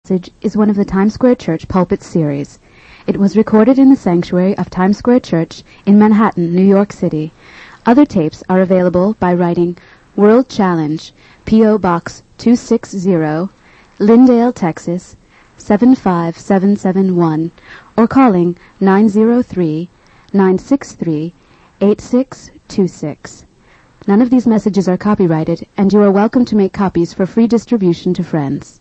Message is one of the Times Square Church Pulpit series. It was recorded in the sanctuary of Times Square Church in Manhattan, New York City. Other tapes are available by writing World Challenge, P.O. Box 260, Lindale, Texas 75771, or calling 903-963-8626. None of these messages are copyrighted, and you are welcome to make copies for free distribution to friends.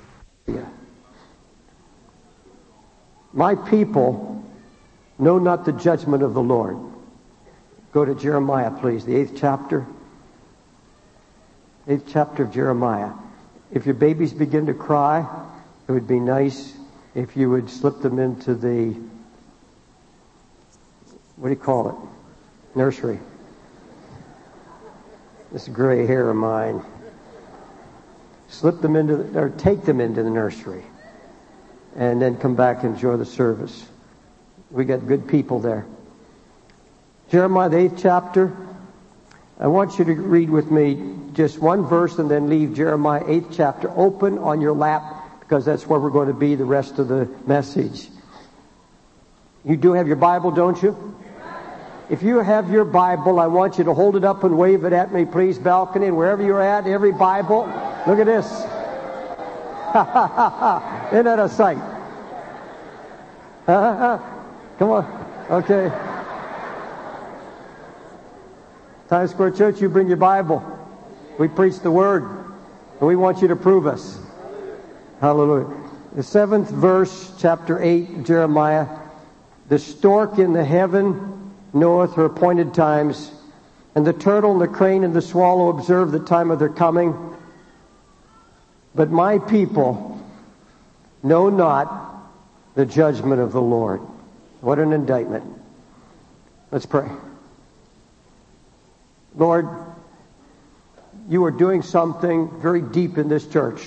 My people know not the judgment of the Lord. Go to Jeremiah, please, the 8th chapter. 8th chapter of Jeremiah. If your babies begin to cry, it would be nice if you would slip them into the, what do you call it? Nursery. This gray hair of mine. Slip them into, or take them into the nursery. And then come back and enjoy the service. We got good people there. Jeremiah, the 8th chapter. I want you to read with me just one verse and then leave Jeremiah 8th chapter open on your lap, because that's where we're going to be the rest of the message. You do have your Bible, don't you? If you have your Bible, I want you to hold it up and wave it at me, please, balcony, and wherever you're at, every Bible. Look at this. Isn't that a sight? Come on. Okay. Times Square Church, you bring your Bible. We preach the Word, and we want you to prove us. Hallelujah. The 7th verse, chapter 8, Jeremiah. The stork in the heaven knoweth her appointed times, and the turtle and the crane and the swallow observe the time of their coming. But my people know not the judgment of the Lord. What an indictment. Let's pray. Lord, you are doing something very deep in this church.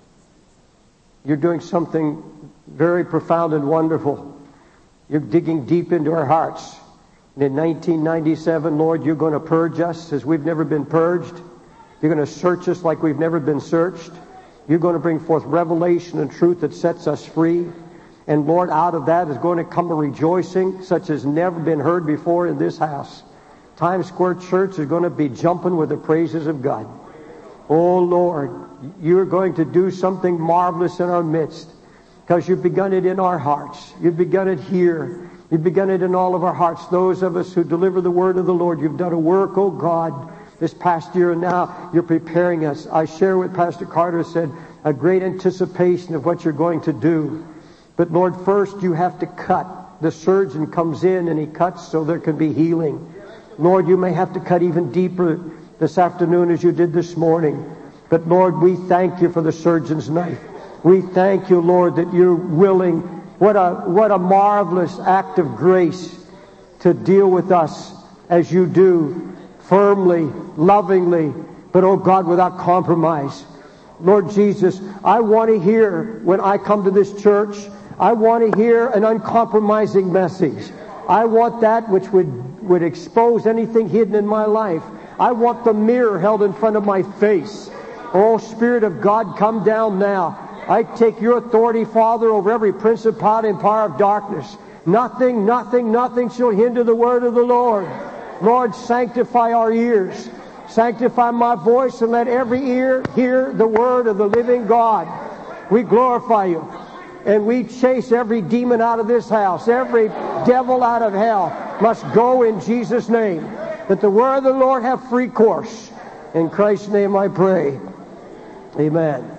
You're doing something very profound and wonderful. You're digging deep into our hearts. And in 1997, Lord, you're going to purge us as we've never been purged. You're going to search us like we've never been searched. You're going to bring forth revelation and truth that sets us free. And Lord, out of that is going to come a rejoicing such as never been heard before in this house. Times Square Church is going to be jumping with the praises of God. Oh Lord, you're going to do something marvelous in our midst, because you've begun it in our hearts. You've begun it here. You've begun it in all of our hearts. Those of us who deliver the word of the Lord, you've done a work, oh God, this past year, and now you're preparing us. I share what Pastor Carter said, a great anticipation of what you're going to do. But Lord, first you have to cut. The surgeon comes in and he cuts so there can be healing. Lord, you may have to cut even deeper this afternoon as you did this morning. But Lord, we thank you for the surgeon's knife. We thank you, Lord, that you're willing. What a marvelous act of grace to deal with us as you do, firmly, lovingly, but, oh God, without compromise. Lord Jesus, I want to hear, when I come to this church, I want to hear an uncompromising message. I want that which would expose anything hidden in my life. I want the mirror held in front of my face. Oh, Spirit of God, come down now. I take your authority, Father, over every principality and power of darkness. Nothing shall hinder the word of the Lord. Lord, sanctify our ears. Sanctify my voice, and let every ear hear the word of the living God. We glorify you. And we chase every demon out of this house. Every devil out of hell must go in Jesus' name. That the word of the Lord have free course. In Christ's name I pray. Amen.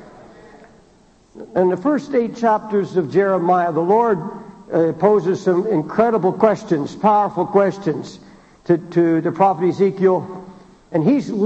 In the first 8 chapters of Jeremiah, the Lord poses some incredible questions, powerful questions to the prophet Ezekiel. And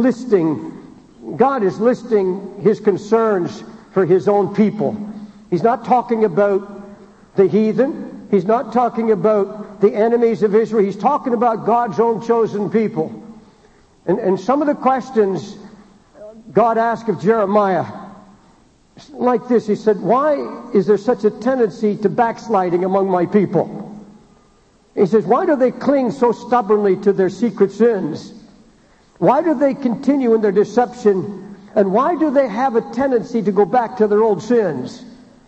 God is listing his concerns for his own people. He's not talking about the heathen. He's not talking about the enemies of Israel. He's talking about God's own chosen people. And some of the questions God asked of Jeremiah, like this. He said, why is there such a tendency to backsliding among my people? He says, why do they cling so stubbornly to their secret sins? Why do they continue in their deception? And why do they have a tendency to go back to their old sins?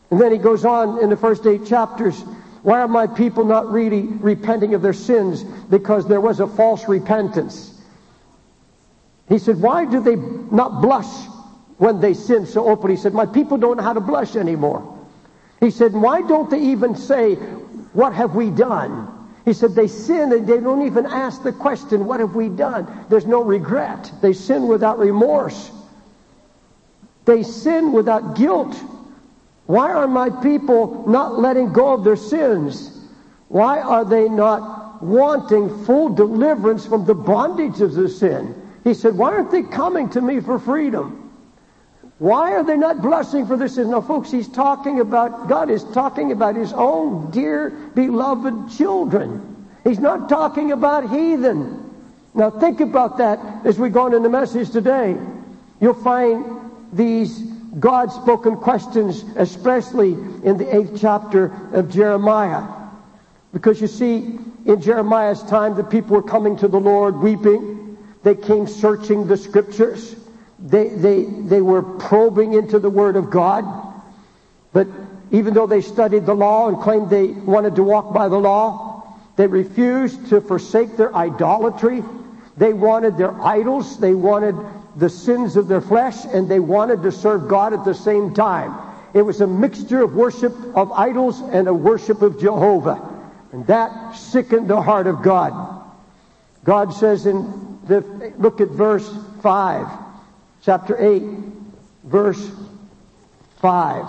And then he goes on in the first 8 chapters, why are my people not really repenting of their sins? Because there was a false repentance. He said, why do they not blush when they sin so openly? He said, my people don't know how to blush anymore. He said, why don't they even say, what have we done? He said, they sin and they don't even ask the question, what have we done? There's no regret. They sin without remorse. They sin without guilt. Why are my people not letting go of their sins? Why are they not wanting full deliverance from the bondage of the sin? He said, why aren't they coming to me for freedom? Why are they not blushing for their sins? Now, folks, God is talking about his own dear, beloved children. He's not talking about heathen. Now, think about that as we go on in the message today. You'll find these God-spoken questions, especially in the 8th chapter of Jeremiah. Because you see, in Jeremiah's time, the people were coming to the Lord weeping. They came searching the Scriptures. They were probing into the Word of God. But even though they studied the law and claimed they wanted to walk by the law, they refused to forsake their idolatry. They wanted their idols. They wanted the sins of their flesh, and they wanted to serve God at the same time. It was a mixture of worship of idols and a worship of Jehovah. And that sickened the heart of God. God says look at verse 5. Chapter 8, verse 5.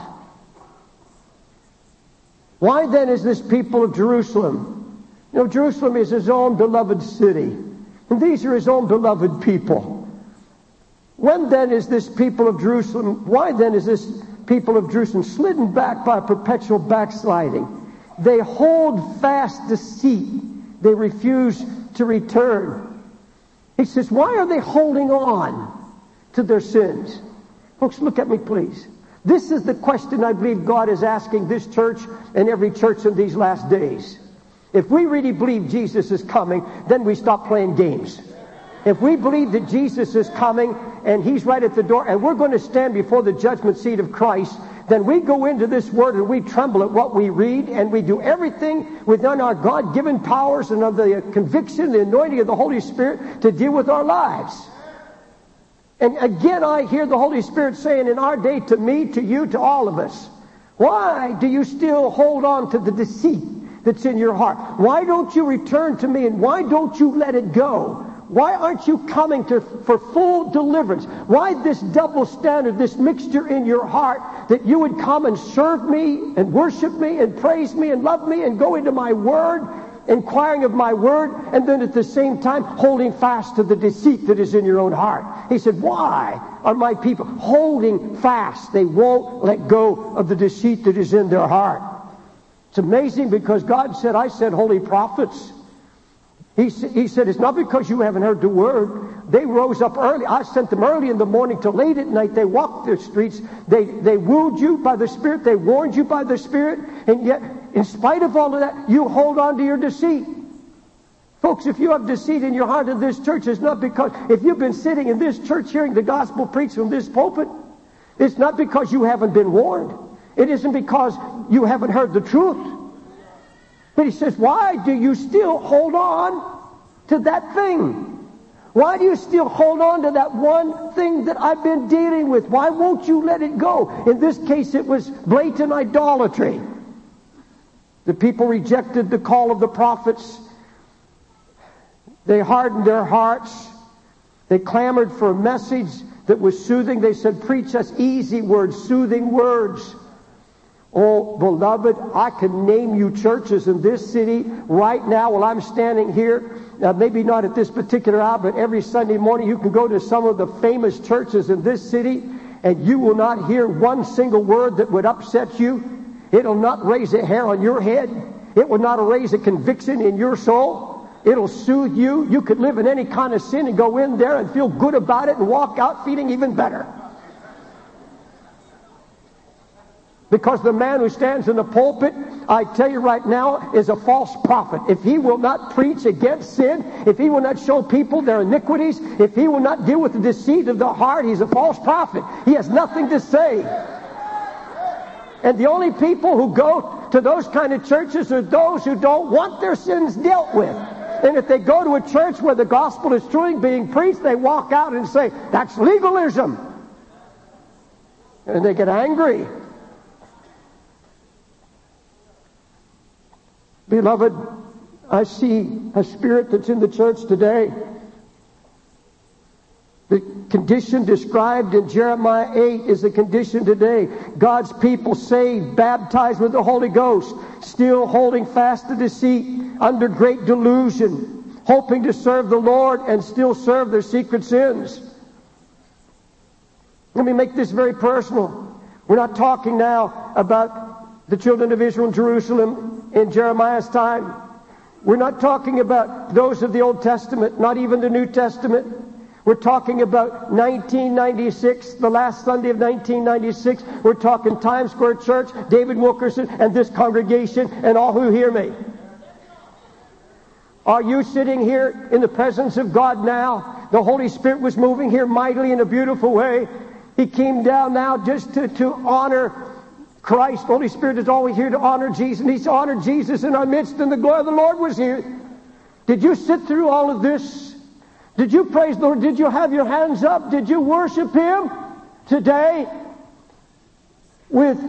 Why then is this people of Jerusalem? You know, Jerusalem is his own beloved city. And these are his own beloved people. When then is this people of Jerusalem, why then is this people of Jerusalem slidden back by perpetual backsliding? They hold fast deceit. They refuse to return. He says, why are they holding on to their sins? Folks, look at me, please. This is the question I believe God is asking this church and every church in these last days. If we really believe Jesus is coming, then we stop playing games. If we believe that Jesus is coming and he's right at the door and we're going to stand before the judgment seat of Christ, then we go into this word and we tremble at what we read, and we do everything within our God-given powers and of the conviction, the anointing of the Holy Spirit to deal with our lives. And again, I hear the Holy Spirit saying in our day to me, to you, to all of us, why do you still hold on to the deceit that's in your heart? Why don't you return to me, and why don't you let it go? Why aren't you coming for full deliverance? Why this double standard, this mixture in your heart, that you would come and serve me and worship me and praise me and love me and go into my word, inquiring of my word, and then at the same time holding fast to the deceit that is in your own heart? He said, why are my people holding fast? They won't let go of the deceit that is in their heart. It's amazing, because God said, I sent holy prophets. He said, it's not because you haven't heard the word. They rose up early. I sent them early in the morning till late at night. They walked the streets. They wooed you by the Spirit. They warned you by the Spirit. And yet, in spite of all of that, you hold on to your deceit. Folks, if you have deceit in your heart in this church, it's not because, if you've been sitting in this church hearing the gospel preached from this pulpit, it's not because you haven't been warned. It isn't because you haven't heard the truth. But he says, why do you still hold on to that thing? Why do you still hold on to that one thing that I've been dealing with? Why won't you let it go? In this case, it was blatant idolatry. The people rejected the call of the prophets. They hardened their hearts. They clamored for a message that was soothing. They said, preach us easy words, soothing words. Oh, beloved, I can name you churches in this city right now while I'm standing here. Maybe not at this particular hour, but every Sunday morning you can go to some of the famous churches in this city, and you will not hear one single word that would upset you. It'll not raise a hair on your head. It will not raise a conviction in your soul. It'll soothe you. You could live in any kind of sin and go in there and feel good about it and walk out feeling even better. Because the man who stands in the pulpit, I tell you right now, is a false prophet. If he will not preach against sin, if he will not show people their iniquities, if he will not deal with the deceit of the heart, he's a false prophet. He has nothing to say. And the only people who go to those kind of churches are those who don't want their sins dealt with. And if they go to a church where the gospel is truly being preached, they walk out and say, that's legalism. And they get angry. Beloved, I see a spirit that's in the church today. The condition described in Jeremiah 8 is the condition today. God's people saved, baptized with the Holy Ghost, still holding fast to deceit, under great delusion, hoping to serve the Lord and still serve their secret sins. Let me make this very personal. We're not talking now about the children of Israel in Jerusalem in Jeremiah's time. We're not talking about those of the Old Testament, not even the New Testament. We're talking about 1996, the last Sunday of 1996. We're talking Times Square Church, David Wilkerson, and this congregation, and all who hear me. Are you sitting here in the presence of God now? The Holy Spirit was moving here mightily in a beautiful way. He came down now just to honor Christ. The Holy Spirit is always here to honor Jesus, and He's honored Jesus in our midst, and the glory of the Lord was here. Did you sit through all of this? Did you praise the Lord? Did you have your hands up? Did you worship Him today with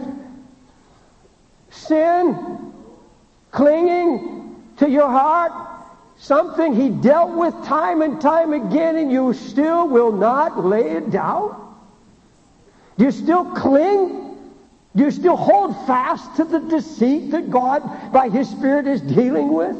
sin clinging to your heart? Something He dealt with time and time again, and you still will not lay it down? Do you still cling? Do you still hold fast to the deceit that God, by His Spirit, is dealing with?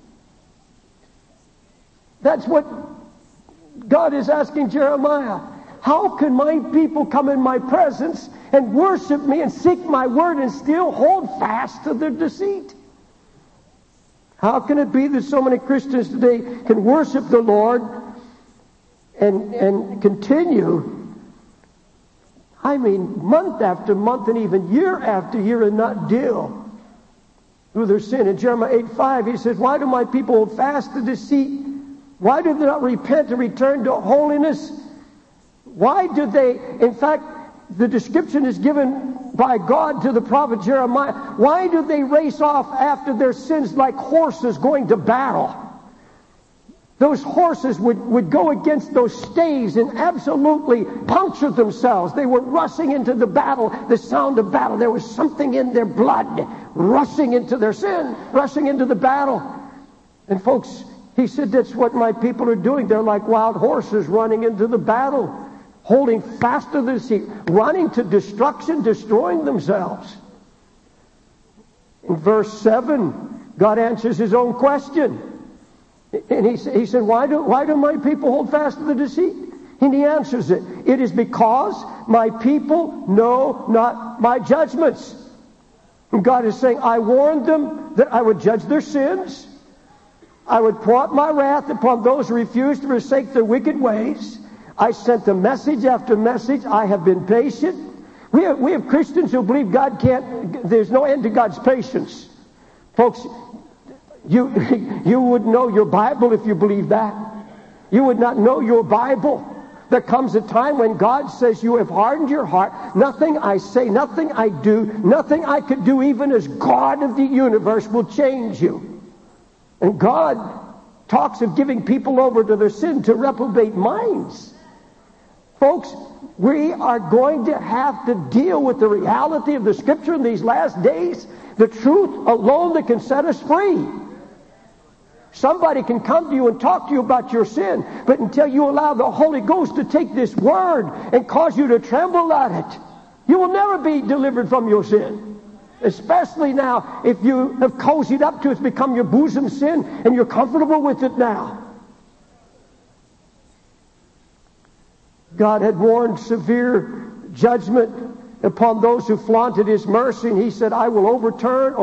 That's what God is asking Jeremiah. How can my people come in my presence and worship me and seek my word and still hold fast to their deceit? How can it be that so many Christians today can worship the Lord and continue, I mean, month after month and even year after year, and not deal with their sin? In Jeremiah 8:5, he says, why do my people hold fast to deceit? Why do they not repent and return to holiness? Why do they, in fact, the description is given by God to the prophet Jeremiah. Why do they race off after their sins like horses going to battle? Those horses would go against those stays and absolutely puncture themselves. They were rushing into the battle, the sound of battle. There was something in their blood rushing into their sin, rushing into the battle. And folks, he said, that's what my people are doing. They're like wild horses running into the battle, holding fast to the deceit, running to destruction, destroying themselves. In verse 7, God answers His own question. And he said, why do my people hold fast to the deceit? And He answers it. It is because my people know not my judgments. And God is saying, I warned them that I would judge their sins. I would pour out my wrath upon those who refuse to forsake their wicked ways. I sent them message after message. I have been patient. We have Christians who believe God can't, there's no end to God's patience. Folks, you would know your Bible if you believe that. You would not know your Bible. There comes a time when God says, you have hardened your heart. Nothing I say, nothing I do, nothing I could do, even as God of the universe, will change you. And God talks of giving people over to their sin, to reprobate minds. Folks, we are going to have to deal with the reality of the Scripture in these last days. The truth alone that can set us free. Somebody can come to you and talk to you about your sin, but until you allow the Holy Ghost to take this word and cause you to tremble at it, you will never be delivered from your sin. Especially now, if you have cozied up to it, it's become your bosom sin, and you're comfortable with it now. God had warned severe judgment upon those who flaunted His mercy, and He said, I will overturn.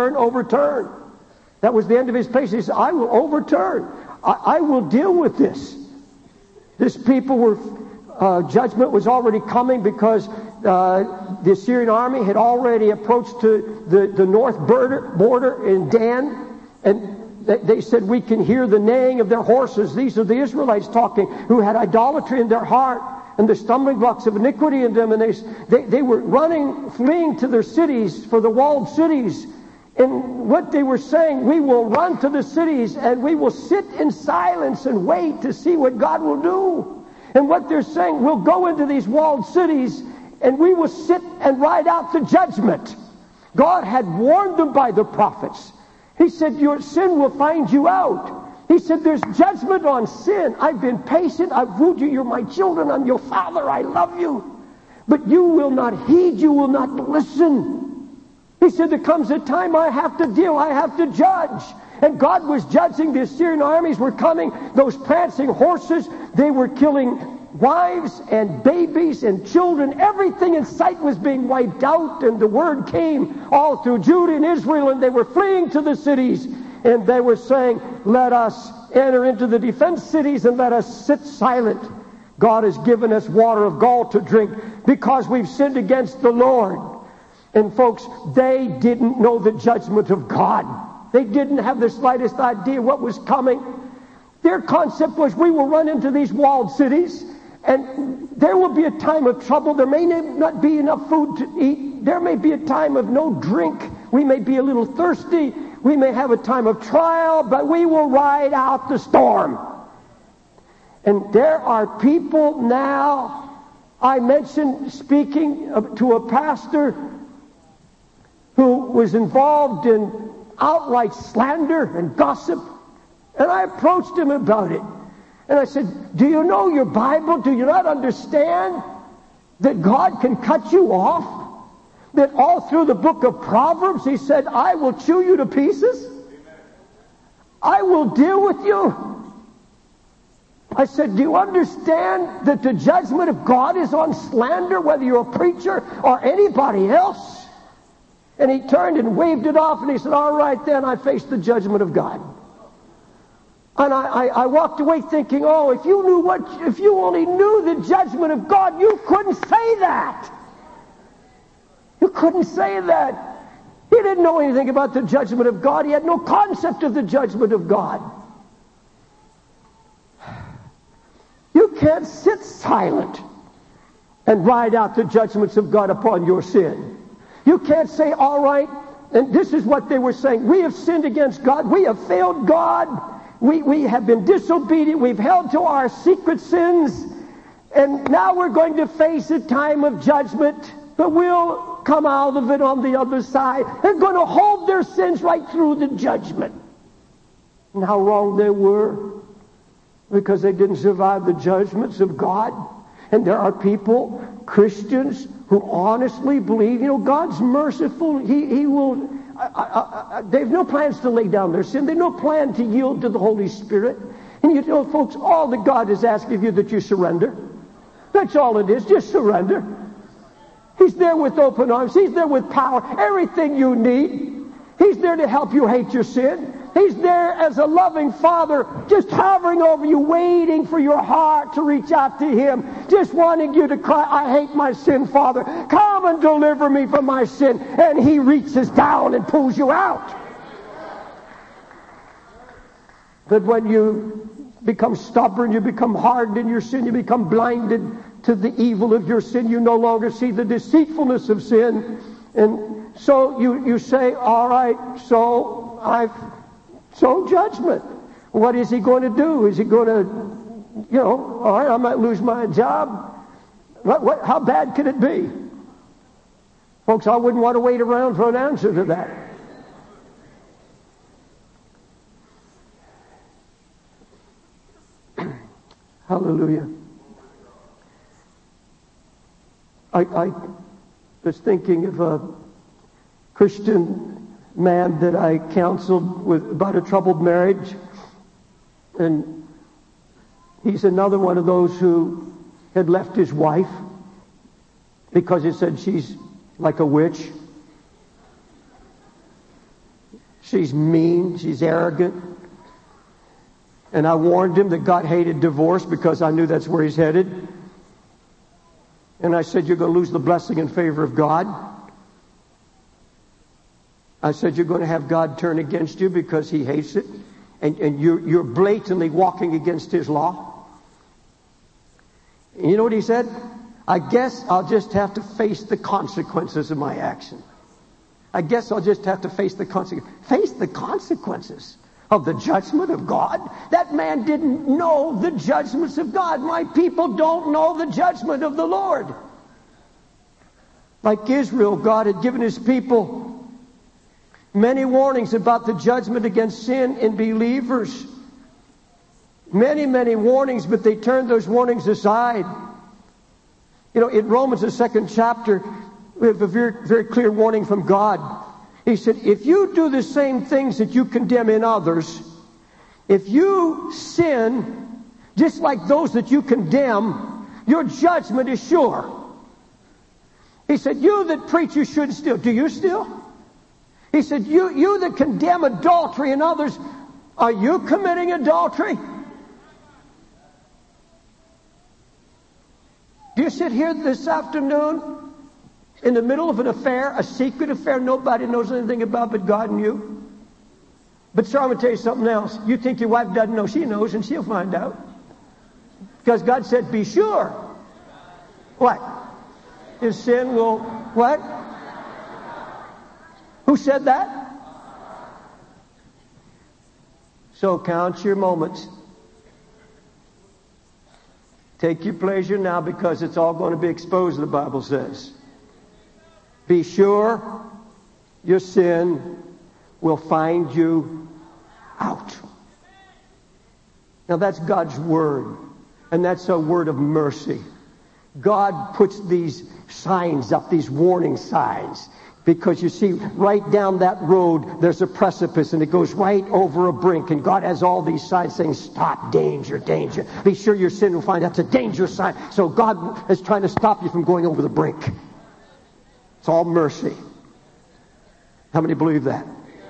That was the end of His patience. He said, I will overturn. I will deal with this. This people were, judgment was already coming because the Assyrian army had already approached to the north border in Dan, and they said, we can hear the neighing of their horses. These are the Israelites talking, who had idolatry in their heart. and the stumbling blocks of iniquity in them, and they were running, fleeing to their cities, for the walled cities. And what they were saying, we will run to the cities and we will sit in silence and wait to see what God will do. And what they're saying, we'll go into these walled cities and we will sit and ride out the judgment. God had warned them by the prophets. He said, your sin will find you out. He said, there's judgment on sin. I've been patient. I've wooed you. You're my children. I'm your father. I love you. But you will not heed. You will not listen. He said, there comes a time I have to deal. I have to judge. And God was judging. The Assyrian armies were coming. Those prancing horses, they were killing wives and babies and children. Everything in sight was being wiped out. And the word came all through Judah and Israel, and they were fleeing to the cities. And they were saying, let us enter into the defense cities and let us sit silent. God has given us water of gall to drink because we've sinned against the Lord. And folks, they didn't know the judgment of God. They didn't have the slightest idea what was coming. Their concept was, we will run into these walled cities and there will be a time of trouble. There may not be enough food to eat. There may be a time of no drink. We may be a little thirsty. We may have a time of trial, but we will ride out the storm. And there are people now, I mentioned speaking to a pastor who was involved in outright slander and gossip. And I approached him about it. And I said, do you know your Bible? Do you not understand that God can cut you off? That all through the book of Proverbs, he said, I will chew you to pieces. I will deal with you. I said, do you understand that the judgment of God is on slander, whether you're a preacher or anybody else? And he turned and waved it off, and he said, all right, then I face the judgment of God. And I walked away thinking, oh, if you only knew the judgment of God, you couldn't say that. You couldn't say that. He didn't know anything about the judgment of God. He had no concept of the judgment of God. You can't sit silent and ride out the judgments of God upon your sin. You can't say, all right, and this is what they were saying. We have sinned against God. We have failed God. We have been disobedient. We've held to our secret sins. And now we're going to face a time of judgment. But we'll come out of it on the other side. They're going to hold their sins right through the judgment. And how wrong they were. Because they didn't survive the judgments of God. And there are people, Christians, who honestly believe, God's merciful. He will... they have no plans to lay down their sin. They have no plan to yield to the Holy Spirit. And folks, all that God is asking of you that you surrender. That's all it is. Just surrender. He's there with open arms. He's there with power. Everything you need. He's there to help you hate your sin. He's there as a loving father, just hovering over you, waiting for your heart to reach out to him, just wanting you to cry, I hate my sin, Father. Come and deliver me from my sin. And he reaches down and pulls you out. But when you become stubborn, you become hardened in your sin, you become blinded to the evil of your sin, you no longer see the deceitfulness of sin. And so you say, all right, so judgment. What is he going to do? Is he going to, all right, I might lose my job. How bad could it be? Folks, I wouldn't want to wait around for an answer to that. Hallelujah. I was thinking of a Christian man that I counseled with about a troubled marriage, and he's another one of those who had left his wife because he said she's like a witch. She's mean, she's arrogant. And I warned him that God hated divorce because I knew that's where he's headed. And I said, you're going to lose the blessing and favor of God. I said, you're going to have God turn against you because he hates it. And you're blatantly walking against his law. You know what he said? I guess I'll just have to face the consequences of my action. I guess I'll just have to face the consequences of the judgment of God. That man didn't know the judgments of God. My people don't know the judgment of the Lord. Like Israel, God had given his people many warnings about the judgment against sin in believers. Many, many warnings, but they turned those warnings aside. You know, in Romans, the 2nd chapter, we have a very, very clear warning from God. He said, if you do the same things that you condemn in others, if you sin just like those that you condemn, your judgment is sure. He said, you that preach you shouldn't steal. Do you steal? He said, you that condemn adultery in others, are you committing adultery? Do you sit here this afternoon in the middle of an affair, a secret affair nobody knows anything about but God and you? But sir, I'm going to tell you something else. You think your wife doesn't know. She knows, and she'll find out. Because God said, be sure. What? His sin will, what? Who said that? So count your moments. Take your pleasure now, because it's all going to be exposed, the Bible says. Be sure your sin will find you out. Now that's God's word, and that's a word of mercy. God puts these signs up, these warning signs, because you see, right down that road, there's a precipice, and it goes right over a brink. And God has all these signs saying, stop, danger, danger. Be sure your sin will find out. It's a dangerous sign. So God is trying to stop you from going over the brink. It's all mercy. How many believe that?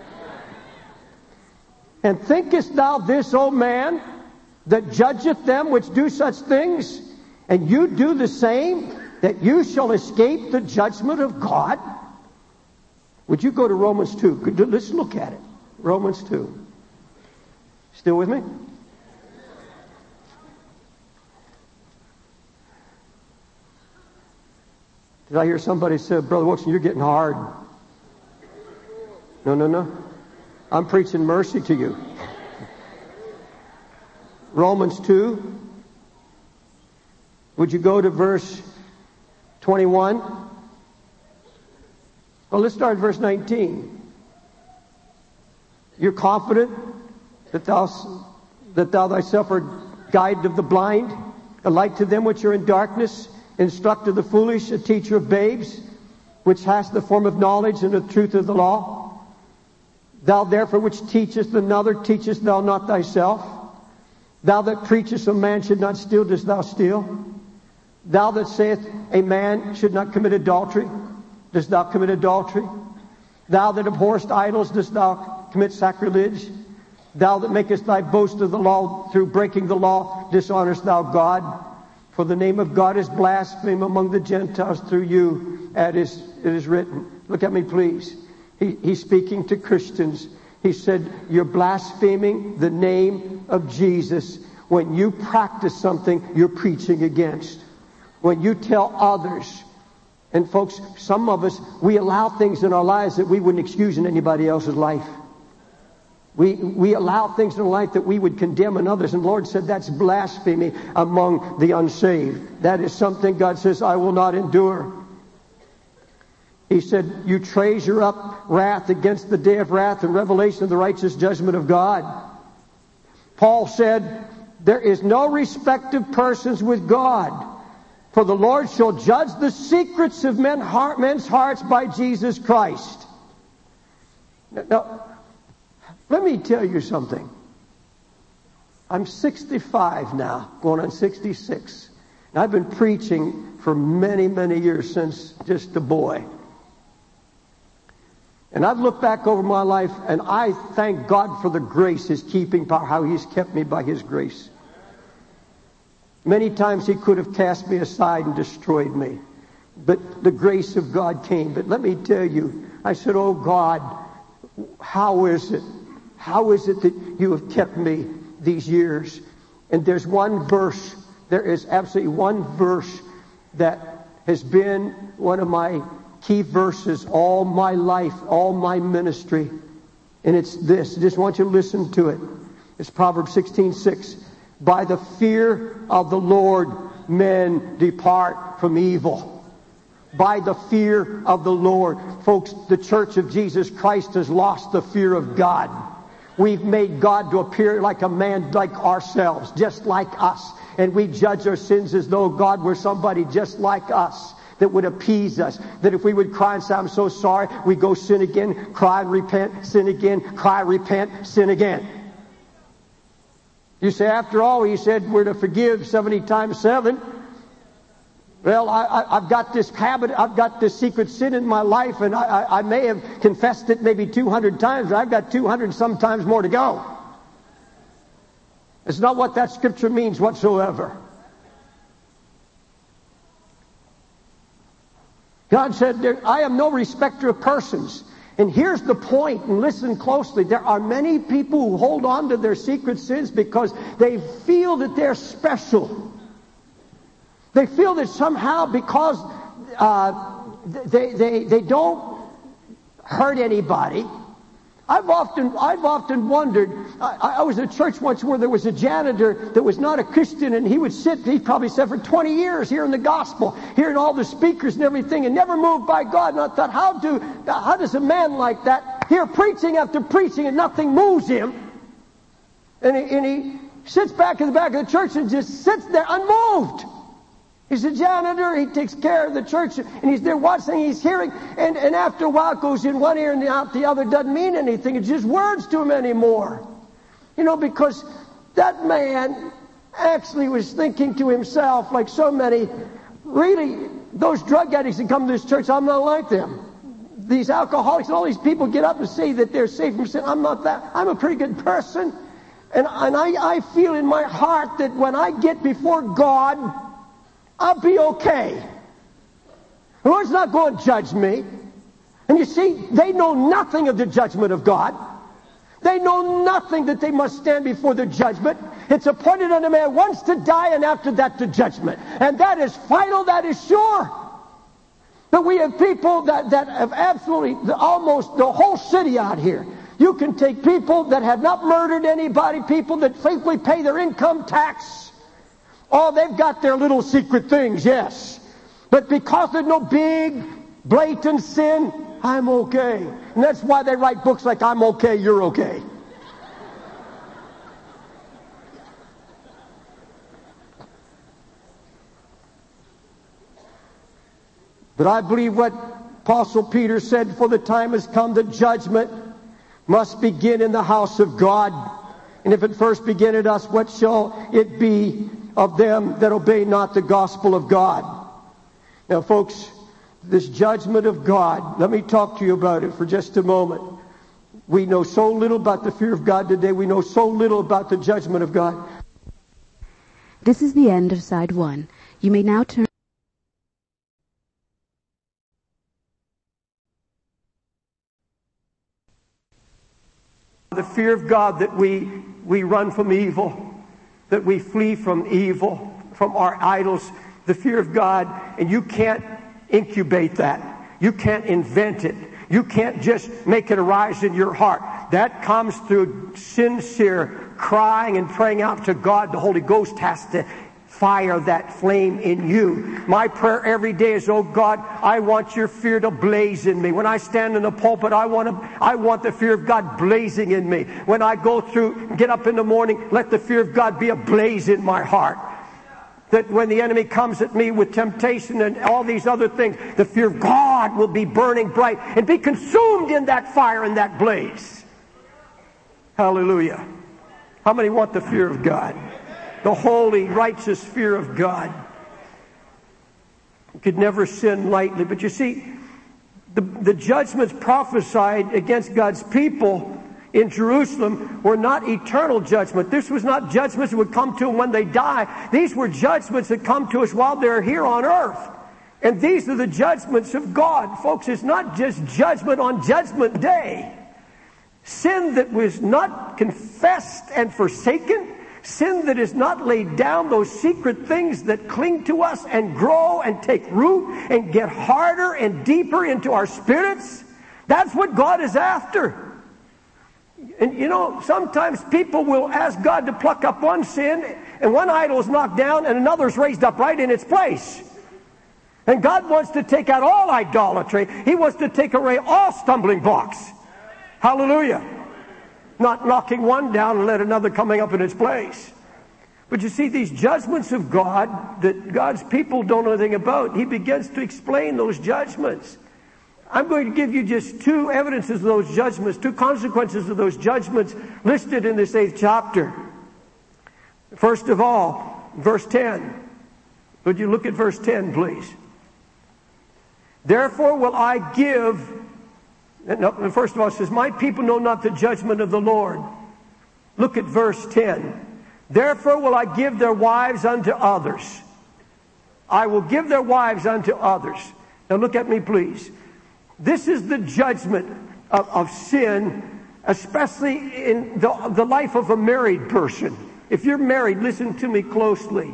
And thinkest thou this, O man, that judgeth them which do such things, and you do the same, that you shall escape the judgment of God? Would you go to Romans 2? Let's look at it. Romans 2. Still with me? Did I hear somebody say, Brother Wilson, you're getting hard? No. I'm preaching mercy to you. Romans 2. Would you go to verse 21? Well, let's start at verse 19. You're confident that thou thyself art guide of the blind, a light to them which are in darkness, instructor of the foolish, a teacher of babes, which hast the form of knowledge and the truth of the law. Thou therefore which teachest another, teachest thou not thyself? Thou that preachest a man should not steal, dost thou steal? Thou that sayest a man should not commit adultery, dost thou commit adultery? Thou that abhorrest idols, dost thou commit sacrilege? Thou that makest thy boast of the law, through breaking the law, dishonorest thou God? For the name of God is blasphemed among the Gentiles through you, as it is written. Look at me, please. He's speaking to Christians. He said, you're blaspheming the name of Jesus when you practice something you're preaching against. When you tell others. And folks, some of us, we allow things in our lives that we wouldn't excuse in anybody else's life. We allow things in our life that we would condemn in others. And the Lord said that's blasphemy among the unsaved. That is something God says, I will not endure. He said, you treasure up wrath against the day of wrath and revelation of the righteous judgment of God. Paul said, there is no respect of persons with God. For the Lord shall judge the secrets of men's hearts by Jesus Christ. Now, let me tell you something. I'm 65 now, going on 66. And I've been preaching for many, many years, since just a boy. And I've looked back over my life, and I thank God for the grace, His keeping power, how He's kept me by His grace. Many times He could have cast me aside and destroyed me. But the grace of God came. But let me tell you, I said, oh God, how is it? How is it that you have kept me these years? And there's one verse there is absolutely one verse that has been one of my key verses all my life, all my ministry. And it's this. I just want you to listen to it. It's Proverbs 16:6. By the fear of the Lord, men depart from evil. By the fear of the Lord. Folks, the Church of Jesus Christ has lost the fear of God. We've made God to appear like a man like ourselves, just like us. And we judge our sins as though God were somebody just like us, that would appease us. That if we would cry and say, I'm so sorry, we go sin again, cry and repent, sin again, cry, repent, sin again. You say, after all, he said we're to forgive 70 times 7. Well, I've got this habit, I've got this secret sin in my life, and I may have confessed it maybe 200 times, but I've got 200 sometimes more to go. It's not what that scripture means whatsoever. God said, I am no respecter of persons. And here's the point, and listen closely. There are many people who hold on to their secret sins because they feel that they're special. They feel that somehow because they don't hurt anybody. I've often wondered. I was in a church once where there was a janitor that was not a Christian, and he probably sat for 20 years hearing the gospel, hearing all the speakers and everything, and never moved by God. And I thought, how does a man like that hear preaching after preaching and nothing moves him? And he sits back in the back of the church and just sits there unmoved. He's a janitor, he takes care of the church, and he's there watching, he's hearing, and after a while it goes in one ear and out the other, doesn't mean anything. It's just words to him anymore. You know, because that man actually was thinking to himself, like so many, really, those drug addicts that come to this church, I'm not like them. These alcoholics and all these people get up and say that they're saved from sin. I'm not that. I'm a pretty good person. And I feel in my heart that when I get before God, I'll be okay. The Lord's not going to judge me. And you see, they know nothing of the judgment of God. They know nothing that they must stand before the judgment. It's appointed unto man once to die, and after that the judgment. And that is final, that is sure. But we have people that have absolutely, almost the whole city out here. You can take people that have not murdered anybody, people that faithfully pay their income tax. Oh, they've got their little secret things, yes. But because there's no big, blatant sin, I'm okay. And that's why they write books like I'm okay, you're okay. But I believe what Apostle Peter said, for the time has come that judgment must begin in the house of God. And if it first begin at us, what shall it be of them that obey not the gospel of God? Now, folks, this judgment of God, let me talk to you about it for just a moment. We know so little about the fear of God today. We know so little about the judgment of God. This is the end of side 1. You may now turn. The fear of God, that we run from evil, that we flee from evil, from our idols, the fear of God, and you can't incubate that. You can't invent it. You can't just make it arise in your heart. That comes through sincere crying and praying out to God. The Holy Ghost has to fire that flame in you. My prayer every day is, oh God, I want your fear to blaze in me. When I stand in the pulpit, I want the fear of God blazing in me. When I get up in the morning, let the fear of God be ablaze in my heart. That when the enemy comes at me with temptation and all these other things, the fear of God will be burning bright and be consumed in that fire and that blaze. Hallelujah. How many want the fear of God? The holy, righteous fear of God. You could never sin lightly. But you see, the judgments prophesied against God's people in Jerusalem were not eternal judgment. This was not judgments that would come to them when they die. These were judgments that come to us while they're here on earth. And these are the judgments of God. Folks, it's not just judgment on Judgment Day. Sin that was not confessed and forsaken, Sin that is not laid down, those secret things that cling to us and grow and take root and get harder and deeper into our spirits. That's what God is after. And you know, sometimes people will ask God to pluck up one sin, and one idol is knocked down and another is raised up right in its place. And God wants to take out all idolatry. He wants to take away all stumbling blocks. Hallelujah. Not knocking one down and let another coming up in its place. But you see, these judgments of God that God's people don't know anything about, He begins to explain those judgments. I'm going to give you just two evidences of those judgments, two consequences of those judgments listed in this 8th chapter. First of all, verse 10. Would you look at verse 10, please? Therefore will I give... No, first of all, it says, my people know not the judgment of the Lord. Look at verse 10. Therefore will I give their wives unto others. I will give their wives unto others. Now look at me, please. This is the judgment of sin, especially in the life of a married person. If you're married, listen to me closely.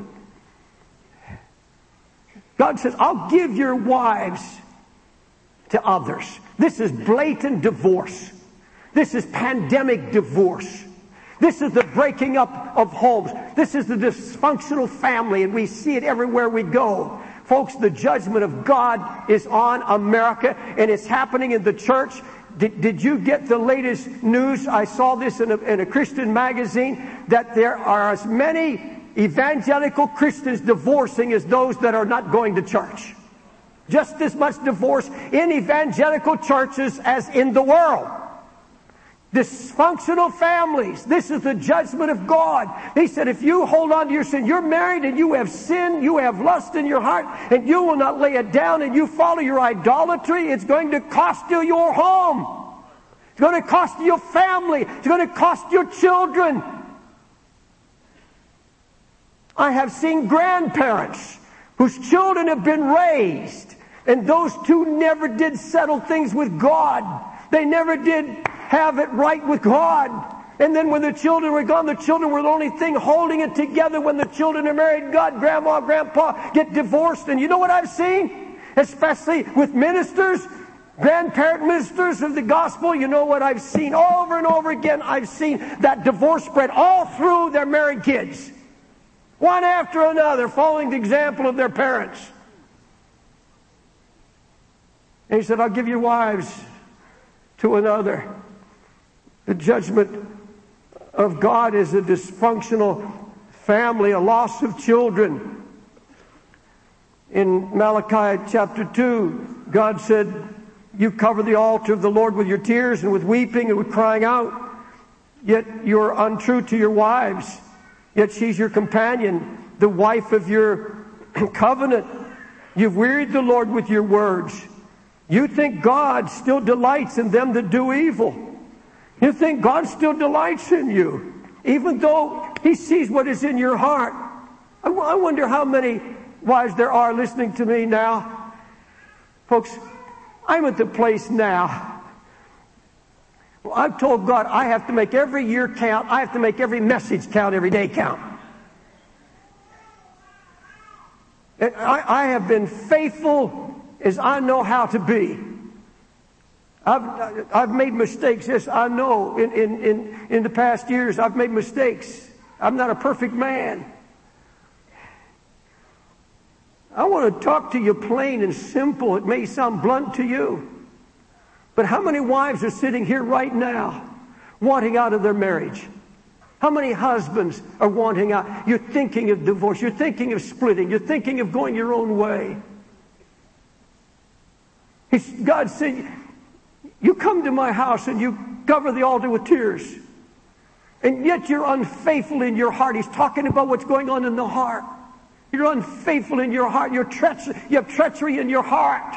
God says, I'll give your wives to others. This is blatant divorce. This is pandemic divorce. This is the breaking up of homes. This is the dysfunctional family, and we see it everywhere we go. Folks, the judgment of God is on America, and it's happening in the church. Did you get the latest news? I saw this in a Christian magazine, that there are as many evangelical Christians divorcing as those that are not going to church. Just as much divorce in evangelical churches as in the world. Dysfunctional families. This is the judgment of God. He said, if you hold on to your sin, you're married and you have sin, you have lust in your heart, and you will not lay it down, and you follow your idolatry, it's going to cost you your home. It's going to cost you your family. It's going to cost your children. I have seen grandparents whose children have been raised, and those two never did settle things with God. They never did have it right with God. And then when the children were gone, the children were the only thing holding it together. When the children are married, God, grandma, grandpa get divorced. And you know what I've seen? Especially with ministers, grandparent ministers of the gospel, you know what I've seen over and over again? I've seen that divorce spread all through their married kids. One after another, following the example of their parents. And he said, I'll give your wives to another. The judgment of God is a dysfunctional family, a loss of children. In Malachi chapter 2, God said, you cover the altar of the Lord with your tears and with weeping and with crying out. Yet you're untrue to your wives. Yet she's your companion, the wife of your covenant. You've wearied the Lord with your words. You think God still delights in them that do evil. You think God still delights in you, even though He sees what is in your heart. I wonder how many wives there are listening to me now. Folks, I'm at the place now. Well, I've told God I have to make every year count. I have to make every message count, every day count. And I have been faithful as I know how to be. I've made mistakes. Yes, I know. In the past years, I've made mistakes. I'm not a perfect man. I want to talk to you plain and simple. It may sound blunt to you. But how many wives are sitting here right now wanting out of their marriage? How many husbands are wanting out? You're thinking of divorce. You're thinking of splitting. You're thinking of going your own way. God said, you come to my house and you cover the altar with tears. And yet you're unfaithful in your heart. He's talking about what's going on in the heart. You're unfaithful in your heart. You have treachery in your heart.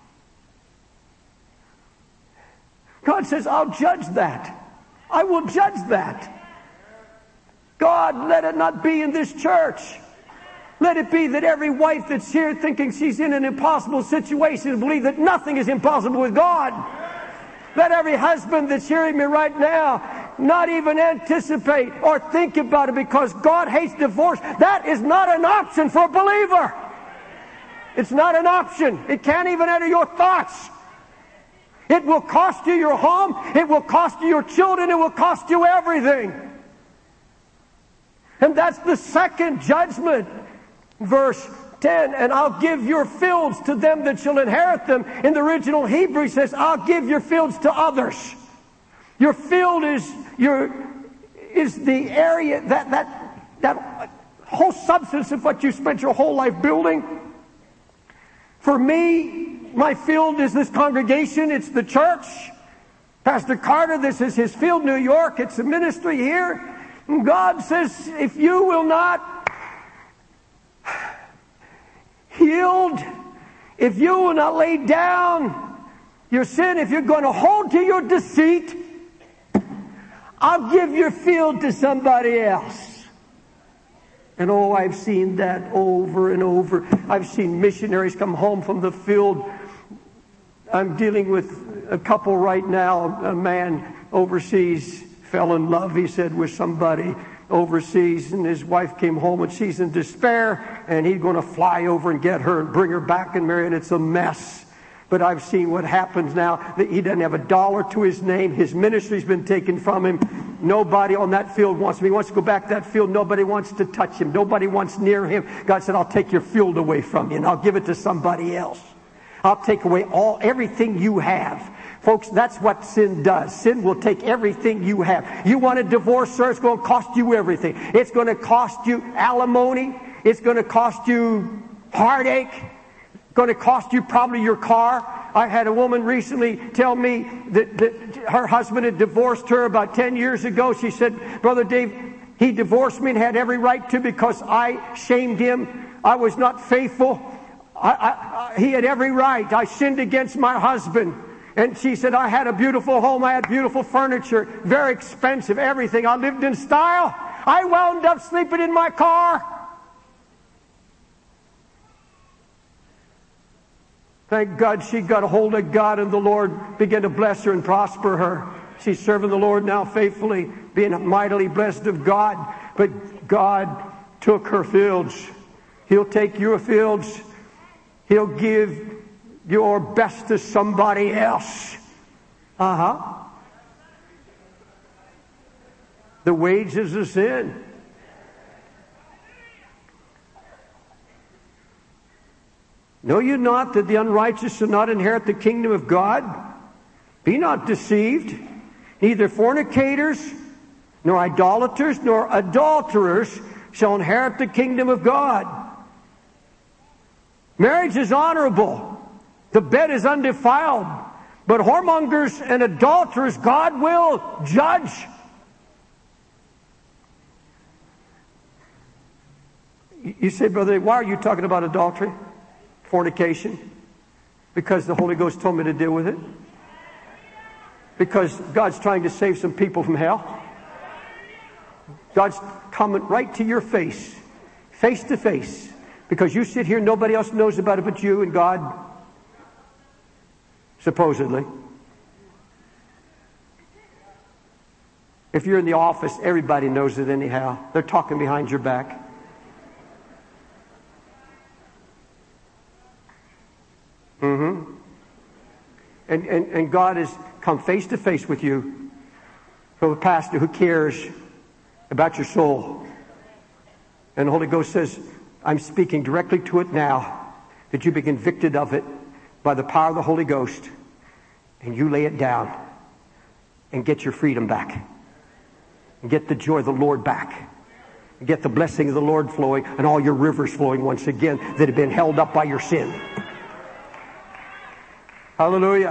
God says, I'll judge that. I will judge that. God, let it not be in this church. Let it be that every wife that's here thinking she's in an impossible situation believe that nothing is impossible with God. Let every husband that's hearing me right now not even anticipate or think about it because God hates divorce. That is not an option for a believer. It's not an option. It can't even enter your thoughts. It will cost you your home. It will cost you your children. It will cost you everything. And that's the second judgment. Verse 10, and I'll give your fields to them that shall inherit them. In the original Hebrew, it says, I'll give your fields to others. Your field is the area, that whole substance of what you spent your whole life building. For me, my field is this congregation. It's the church. Pastor Carter, this is his field, New York. It's the ministry here. And God says, if you will not yield, if you will not lay down your sin, if you're going to hold to your deceit, I'll give your field to somebody else. And oh, I've seen that over and over. I've seen missionaries come home from the field. I'm dealing with a couple right now. A man overseas fell in love, he said, with somebody overseas, and his wife came home and she's in despair, and he's going to fly over and get her and bring her back and marry her, and it's a mess. But I've seen what happens now. That he doesn't have a dollar to his name. His ministry's been taken from him. Nobody on that field wants him. He wants to go back to that field. Nobody wants to touch him. Nobody wants near him. God said, I'll take your field away from you and I'll give it to somebody else. I'll take away everything you have. Folks, that's what sin does. Sin will take everything you have. You want a divorce, sir? It's going to cost you everything. It's going to cost you alimony. It's going to cost you heartache. It's going to cost you probably your car. I had a woman recently tell me that her husband had divorced her about 10 years ago. She said, Brother Dave, he divorced me and had every right to because I shamed him. I was not faithful. He had every right. I sinned against my husband. And she said, I had a beautiful home. I had beautiful furniture. Very expensive, everything. I lived in style. I wound up sleeping in my car. Thank God she got a hold of God and the Lord began to bless her and prosper her. She's serving the Lord now faithfully, being mightily blessed of God. But God took her fields. He'll take your fields. He'll give your best to somebody else. The wages of sin. Know you not that the unrighteous shall not inherit the kingdom of God? Be not deceived. Neither fornicators, nor idolaters, nor adulterers shall inherit the kingdom of God. Marriage is honorable. The bed is undefiled. But whoremongers and adulterers God will judge. You say, Brother, why are you talking about adultery? Fornication? Because the Holy Ghost told me to deal with it? Because God's trying to save some people from hell? God's coming right to your face to face. Because you sit here, nobody else knows about it but you and God. Supposedly. If you're in the office, everybody knows it anyhow. They're talking behind your back. And God has come face to face with you from a pastor who cares about your soul. And the Holy Ghost says, I'm speaking directly to it now, that you be convicted of it by the power of the Holy Ghost, and you lay it down and get your freedom back and get the joy of the Lord back and get the blessing of the Lord flowing and all your rivers flowing once again that have been held up by your sin. Hallelujah.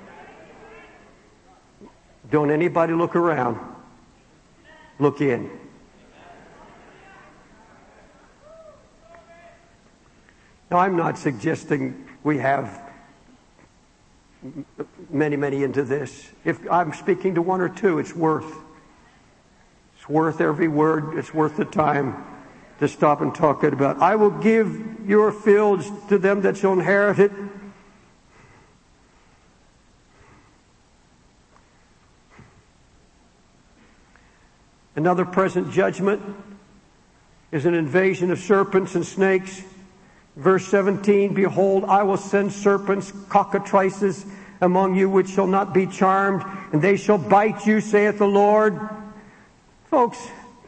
Don't anybody look around. Look in. Now, I'm not suggesting we have many into this. If I'm speaking to one or two, it's worth every word. It's worth the time to stop and talk it about. I will give your fields to them that shall inherit it. Another present judgment is an invasion of serpents and snakes. Verse 17, behold, I will send serpents, cockatrices among you, which shall not be charmed, and they shall bite you, saith the Lord. Folks,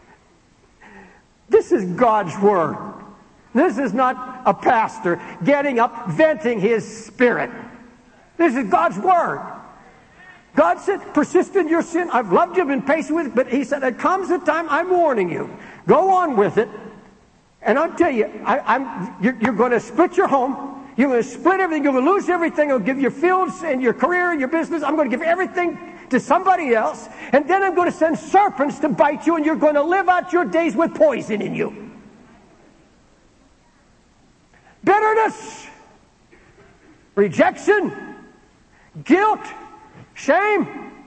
this is God's Word. This is not a pastor getting up, venting his spirit. This is God's Word. God said, persist in your sin. I've loved you, been patient with you, but He said, there comes a time, I'm warning you. Go on with it. And I'll tell you, you're going to split your home. You're going to split everything. You're going to lose everything. I'll give your fields and your career and your business. I'm going to give everything to somebody else. And then I'm going to send serpents to bite you, and you're going to live out your days with poison in you. Bitterness, rejection, guilt, shame.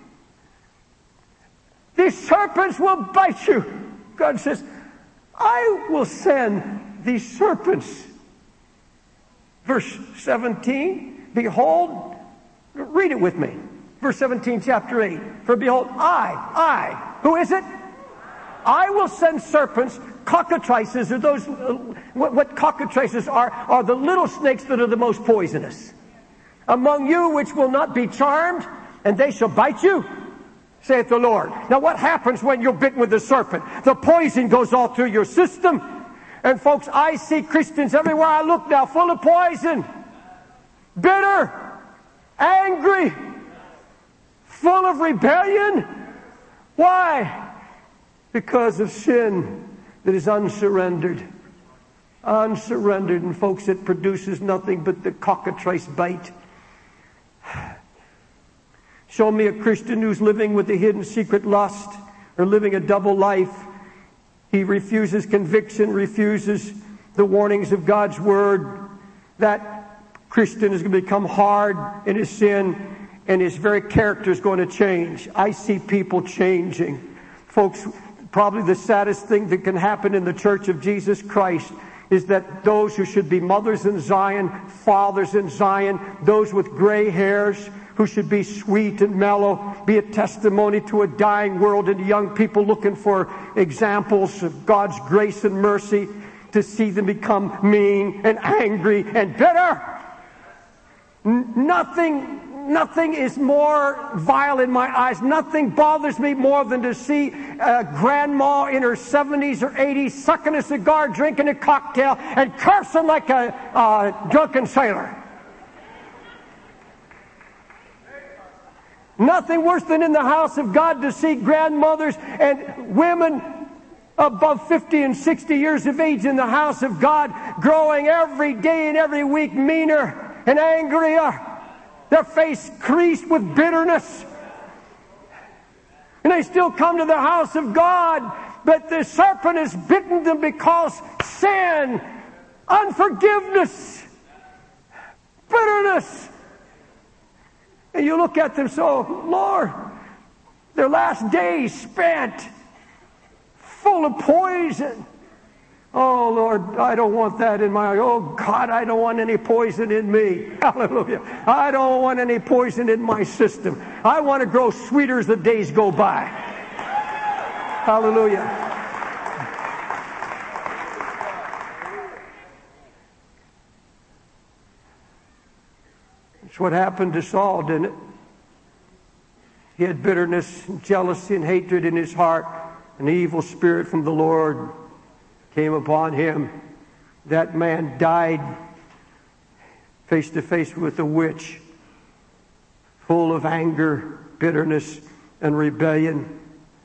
These serpents will bite you. God says, I will send these serpents. Verse 17, behold, read it with me. Verse 17, chapter 8. For behold, I, who is it? I will send serpents. Cockatrices are those, what cockatrices are the little snakes that are the most poisonous. Among you which will not be charmed, and they shall bite you, saith the Lord. Now what happens when you're bitten with a serpent? The poison goes all through your system. And folks, I see Christians everywhere I look now full of poison. Bitter, angry, full of rebellion. Why? Because of sin that is unsurrendered. Unsurrendered. And folks, it produces nothing but the cockatrice bite. Show me a Christian who's living with a hidden secret lust or living a double life. He refuses conviction, refuses the warnings of God's Word. That Christian is going to become hard in his sin, and his very character is going to change. I see people changing. Folks, probably the saddest thing that can happen in the Church of Jesus Christ is that those who should be mothers in Zion, fathers in Zion, those with gray hairs, who should be sweet and mellow, be a testimony to a dying world and young people looking for examples of God's grace and mercy, to see them become mean and angry and bitter. Nothing is more vile in my eyes. Nothing bothers me more than to see a grandma in her 70s or 80s sucking a cigar, drinking a cocktail, and cursing like a drunken sailor. Nothing worse than in the house of God to see grandmothers and women above 50 and 60 years of age in the house of God growing every day and every week meaner and angrier. Their face creased with bitterness. And they still come to the house of God, but the serpent has bitten them because sin, unforgiveness, bitterness. And you look at them, so, Lord, their last days spent full of poison. Oh, Lord, I don't want that in my... Oh, God, I don't want any poison in me. Hallelujah. I don't want any poison in my system. I want to grow sweeter as the days go by. Hallelujah. It's what happened to Saul, didn't it? He had bitterness and jealousy and hatred in his heart. An evil spirit from the Lord came upon him. That man died face to face with a witch, full of anger, bitterness, and rebellion.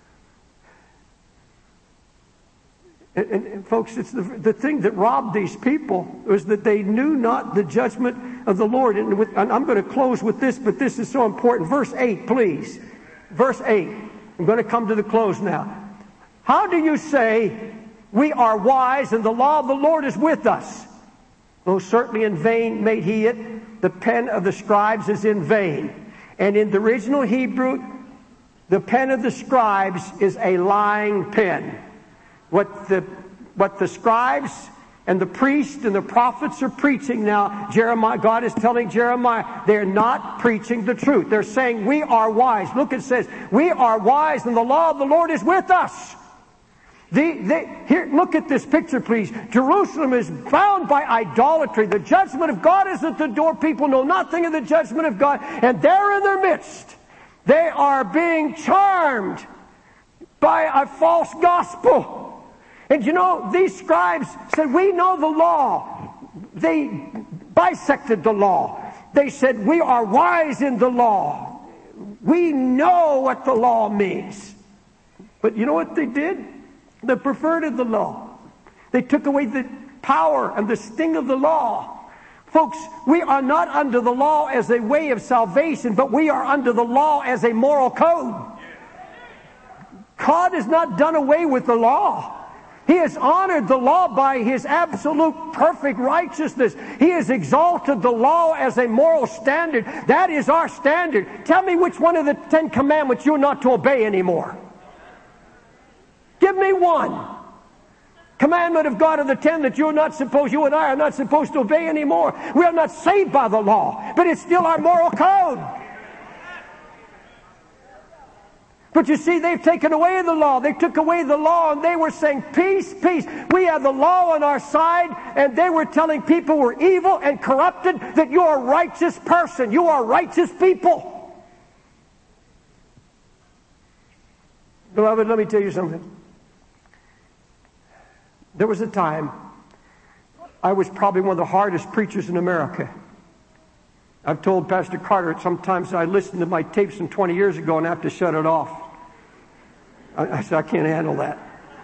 And folks, it's the thing that robbed these people was that they knew not the judgment of the Lord. And I'm going to close with this, but this is so important. Verse 8, please. Verse 8. I'm going to come to the close now. How do you say, we are wise and the law of the Lord is with us? Though certainly in vain made he it, the pen of the scribes is in vain. And in the original Hebrew, the pen of the scribes is a lying pen. What the scribes and the priests and the prophets are preaching now, God is telling Jeremiah, they're not preaching the truth. They're saying, we are wise. Look, it says, we are wise and the law of the Lord is with us. Here, look at this picture, please. Jerusalem is bound by idolatry. The judgment of God is at the door. People know nothing of the judgment of God. And there in their midst, they are being charmed by a false gospel. And you know, these scribes said, we know the law. They bisected the law. They said, we are wise in the law. We know what the law means. But you know what they did? They perverted the law. They took away the power and the sting of the law. Folks, we are not under the law as a way of salvation, but we are under the law as a moral code. God has not done away with the law. He has honored the law by His absolute perfect righteousness. He has exalted the law as a moral standard. That is our standard. Tell me which one of the 10 Commandments you're not to obey anymore. Give me one commandment of God of the 10 that you and I are not supposed to obey anymore. We are not saved by the law, but it's still our moral code. But you see, they've taken away the law. They took away the law and they were saying, peace, peace. We have the law on our side, and they were telling people we're evil and corrupted, that you are a righteous person. You are righteous people. Beloved, let me tell you something. There was a time I was probably one of the hardest preachers in America. I've told Pastor Carter sometimes I listen to my tapes from 20 years ago and I have to shut it off. I said, I can't handle that.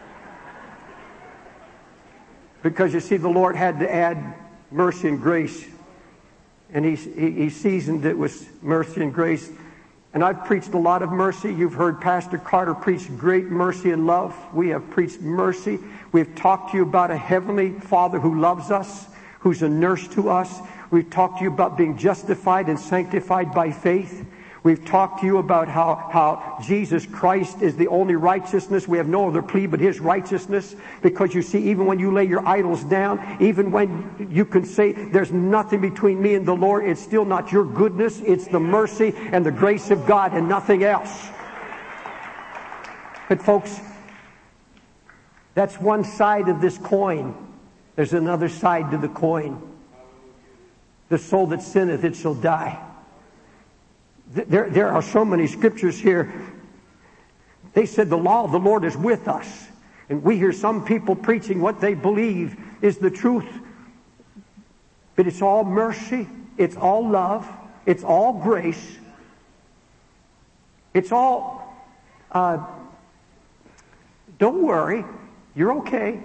Because you see, the Lord had to add mercy and grace. And He seasoned it with mercy and grace. And I've preached a lot of mercy. You've heard Pastor Carter preach great mercy and love. We have preached mercy. We've talked to you about a heavenly Father who loves us, who's a nurse to us. We've talked to you about being justified and sanctified by faith. We've talked to you about how Jesus Christ is the only righteousness. We have no other plea but His righteousness. Because you see, even when you lay your idols down, even when you can say there's nothing between me and the Lord, it's still not your goodness. It's the mercy and the grace of God and nothing else. But folks, that's one side of this coin. There's another side to the coin. The soul that sinneth, it shall die. There are so many scriptures here. They said the law of the Lord is with us. And we hear some people preaching what they believe is the truth. But it's all mercy. It's all love. It's all grace. It's all, don't worry. You're okay.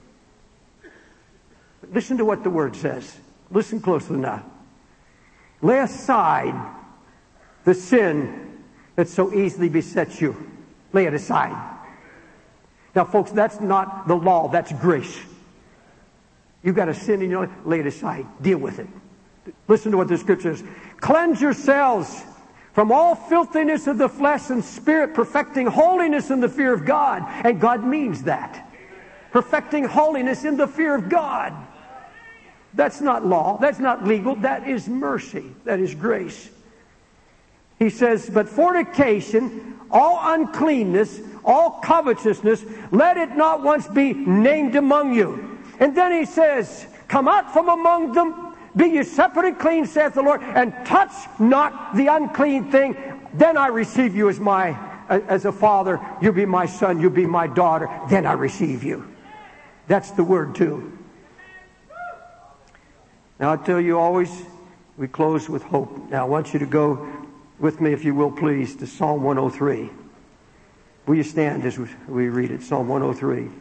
Listen to what the Word says. Listen closely now. Lay aside the sin that so easily besets you. Lay it aside. Now, folks, that's not the law. That's grace. You've got a sin in your life. Lay it aside. Deal with it. Listen to what the Scripture says. Cleanse yourselves from all filthiness of the flesh and spirit, perfecting holiness in the fear of God. And God means that. Perfecting holiness in the fear of God. That's not law. That's not legal. That is mercy. That is grace. He says, but fornication, all uncleanness, all covetousness, let it not once be named among you. And then he says, come out from among them, be ye separate and clean, saith the Lord, and touch not the unclean thing. Then I receive you as a father. You be my son, you be my daughter. Then I receive you. That's the word too. Now I tell you always, we close with hope. Now I want you to go with me, if you will, please, to Psalm 103. Will you stand as we read it? Psalm 103.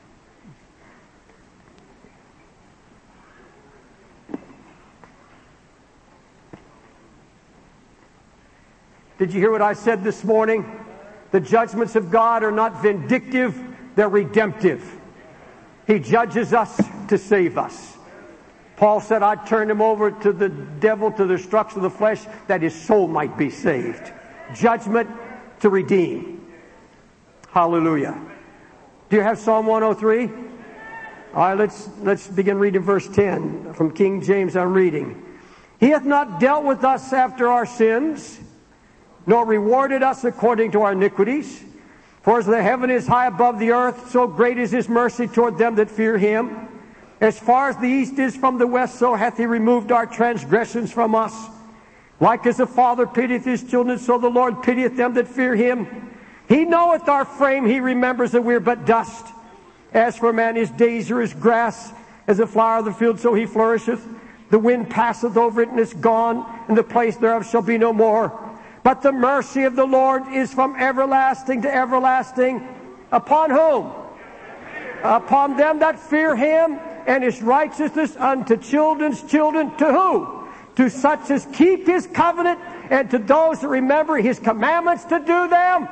Did you hear what I said this morning? The judgments of God are not vindictive, they're redemptive. He judges us to save us. Paul said, I turned him over to the devil, to the destruction of the flesh, that his soul might be saved. Judgment to redeem. Hallelujah. Do you have Psalm 103? All right, let's begin reading verse 10. From King James I'm reading. He hath not dealt with us after our sins, nor rewarded us according to our iniquities. For as the heaven is high above the earth, so great is his mercy toward them that fear him. As far as the east is from the west, so hath he removed our transgressions from us. Like as the Father pitieth his children, so the Lord pitieth them that fear him. He knoweth our frame, he remembers that we are but dust. As for man, his days are as grass, as a flower of the field, so he flourisheth. The wind passeth over it, and is gone, and the place thereof shall be no more. But the mercy of the Lord is from everlasting to everlasting. Upon whom? Upon them that fear him, and his righteousness unto children's children. To who? To such as keep his covenant, and to those that remember his commandments to do them.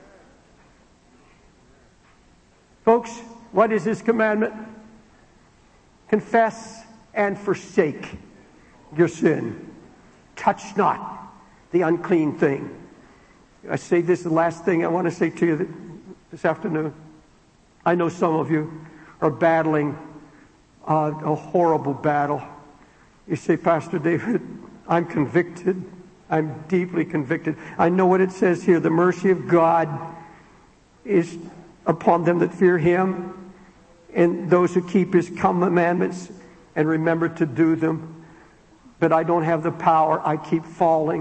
Folks, what is his commandment? Confess and forsake your sin. Touch not the unclean thing. I say this, the last thing I want to say to you this afternoon. I know some of you are battling a horrible battle. You say, Pastor David, I'm convicted. I'm deeply convicted. I know what it says here. The mercy of God is upon them that fear him, and those who keep his commandments and remember to do them. But I don't have the power. I keep falling.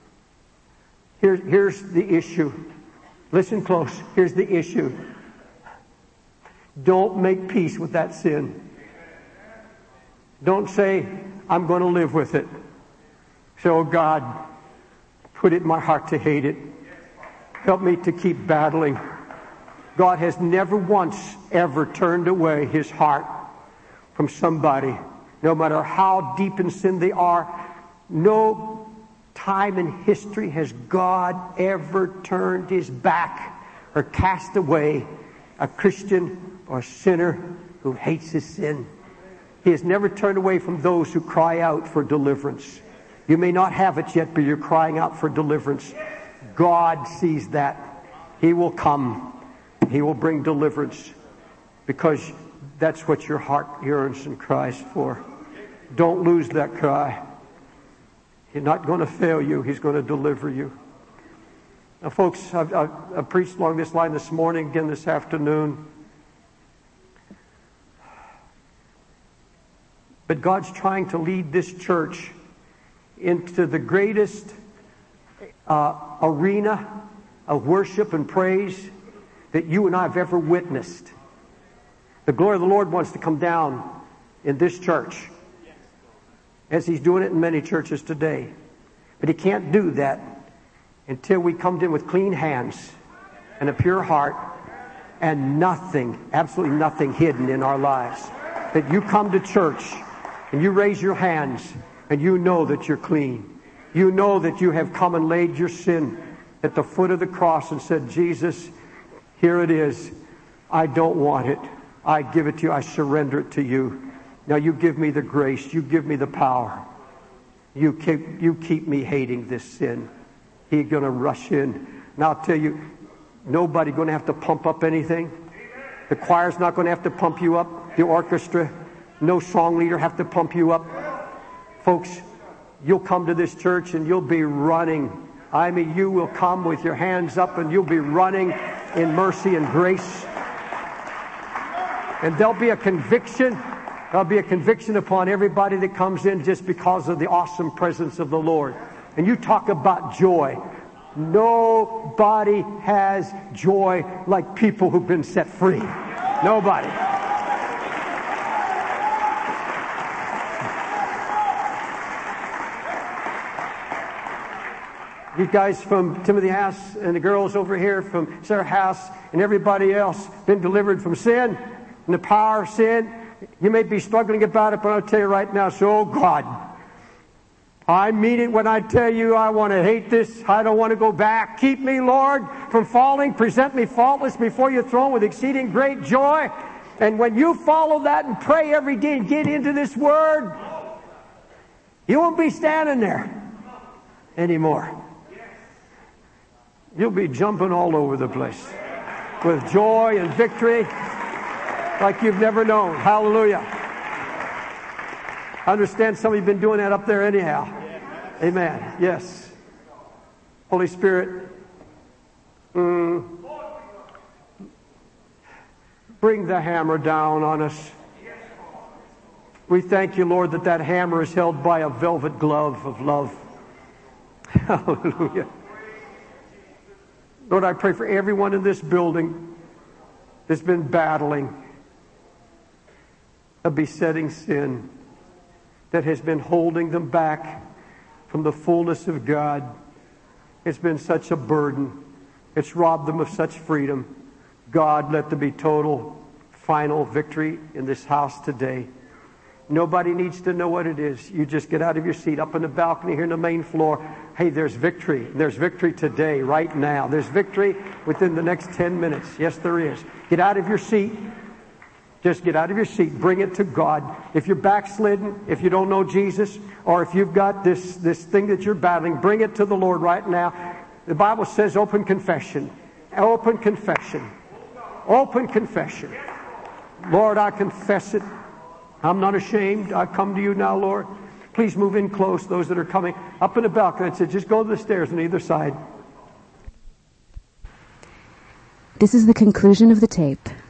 Here's the issue. Listen close. Here's the issue. Don't make peace with that sin. Don't say, I'm going to live with it. Say, oh God, put it in my heart to hate it. Help me to keep battling. God has never once ever turned away his heart from somebody, no matter how deep in sin they are. No time in history has God ever turned his back or cast away a Christian or a sinner who hates his sin. He has never turned away from those who cry out for deliverance. You may not have it yet, but you're crying out for deliverance. God sees that. He will come. He will bring deliverance, because that's what your heart yearns and cries for. Don't lose that cry. He's not going to fail you. He's going to deliver you. Now, folks, I've preached along this line this morning, again this afternoon. But God's trying to lead this church into the greatest arena of worship and praise that you and I have ever witnessed. The glory of the Lord wants to come down in this church, as he's doing it in many churches today. But he can't do that until we come in with clean hands and a pure heart and nothing, absolutely nothing hidden in our lives. That you come to church and you raise your hands and you know that you're clean. You know that you have come and laid your sin at the foot of the cross and said, Jesus, here it is. I don't want it. I give it to you. I surrender it to you. Now you give me the grace. You give me the power. You keep me hating this sin. He's going to rush in. And I'll tell you, nobody going to have to pump up anything. The choir's not going to have to pump you up. The orchestra, no song leader have to pump you up. Folks, you'll come to this church and you'll be running. I mean, you will come with your hands up and you'll be running in mercy and grace. And there'll be a conviction. There'll be a conviction upon everybody that comes in just because of the awesome presence of the Lord. And you talk about joy. Nobody has joy like people who've been set free. Nobody. You guys from Timothy House and the girls over here from Sarah House and everybody else been delivered from sin and the power of sin. You may be struggling about it, but I'll tell you right now, so God, I mean it when I tell you I want to hate this. I don't want to go back. Keep me, Lord, from falling. Present me faultless before your throne with exceeding great joy. And when you follow that and pray every day and get into this word, you won't be standing there anymore. You'll be jumping all over the place with joy and victory like you've never known. Hallelujah. I understand some of you have been doing that up there anyhow. Amen. Yes. Holy Spirit, Bring the hammer down on us. We thank you, Lord, that that hammer is held by a velvet glove of love. Hallelujah. Lord, I pray for everyone in this building that's been battling a besetting sin that has been holding them back from the fullness of God. It's been such a burden. It's robbed them of such freedom. God, let there be total, final victory in this house today. Nobody needs to know what it is. You just get out of your seat up on the balcony here on the main floor. Hey, there's victory. There's victory today, right now. There's victory within the next 10 minutes. Yes, there is. Get out of your seat. Just get out of your seat. Bring it to God. If you're backslidden, if you don't know Jesus, or if you've got this thing that you're battling, bring it to the Lord right now. The Bible says open confession. Open confession. Open confession. Lord, I confess it. I'm not ashamed. I come to you now, Lord. Please move in close, those that are coming up in the balcony. I said, just go to the stairs on either side. This is the conclusion of the tape.